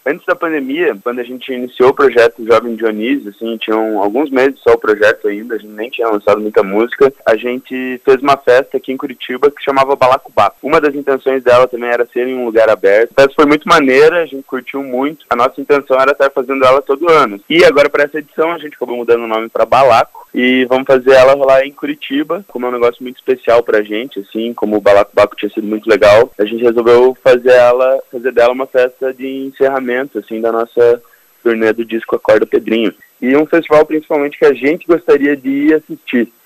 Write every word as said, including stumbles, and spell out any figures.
Antes da pandemia, quando a gente iniciou o projeto Jovem Dionísio, assim, tinham alguns meses só o projeto ainda, a gente nem tinha lançado muita música, a gente fez uma festa aqui em Curitiba que chamava Balacobaco. Uma das intenções dela também era ser em um lugar aberto. A festa foi muito maneira, a gente curtiu muito. A nossa intenção era estar fazendo ela todo ano. E agora para essa edição a gente acabou mudando o nome para Balaco e vamos fazer ela rolar em Curitiba, como é um negócio muito especial pra gente, assim, como o Balacobaco tinha sido muito legal, a gente resolveu fazer ela, fazer dela uma festa de encerramento, assim, da nossa turnê do disco Acorda Pedrinho. E um festival principalmente que a gente gostaria de ir assistir.